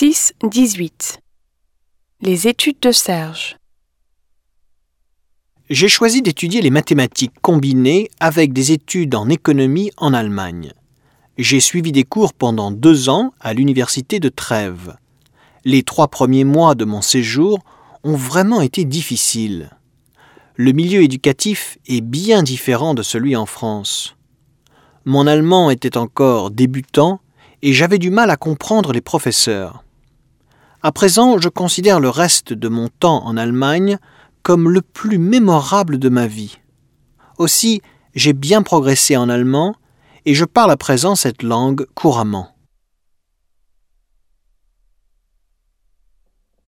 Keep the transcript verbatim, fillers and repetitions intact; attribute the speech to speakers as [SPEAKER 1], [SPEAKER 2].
[SPEAKER 1] Exercice dix-huit. Les études de Serge.
[SPEAKER 2] J'ai choisi d'étudier les mathématiques combinées avec des études en économie en Allemagne. J'ai suivi des cours pendant deux ans à l'université de Trèves. Les trois premiers mois de mon séjour ont vraiment été difficiles. Le milieu éducatif est bien différent de celui en France. Mon allemand était encore débutant et j'avais du mal à comprendre les professeurs. À présent, je considère le reste de mon temps en Allemagne comme le plus mémorable de ma vie. Aussi, j'ai bien progressé en allemand et je parle à présent cette langue couramment.